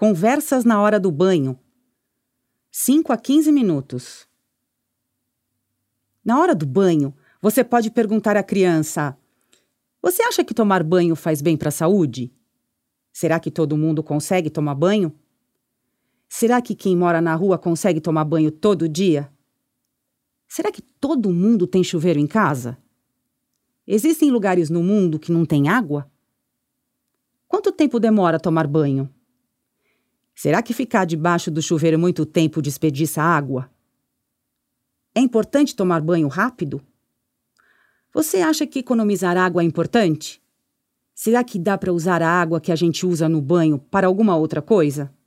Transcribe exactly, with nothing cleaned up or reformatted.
Conversas na hora do banho. cinco a quinze minutos. Na hora do banho, você pode perguntar à criança: você acha que tomar banho faz bem para a saúde? Será que todo mundo consegue tomar banho? Será que quem mora na rua consegue tomar banho todo dia? Será que todo mundo tem chuveiro em casa? Existem lugares no mundo que não tem água? Quanto tempo demora a tomar banho? Será que ficar debaixo do chuveiro muito tempo desperdiça água? É importante tomar banho rápido? Você acha que economizar água é importante? Será que dá para usar a água que a gente usa no banho para alguma outra coisa?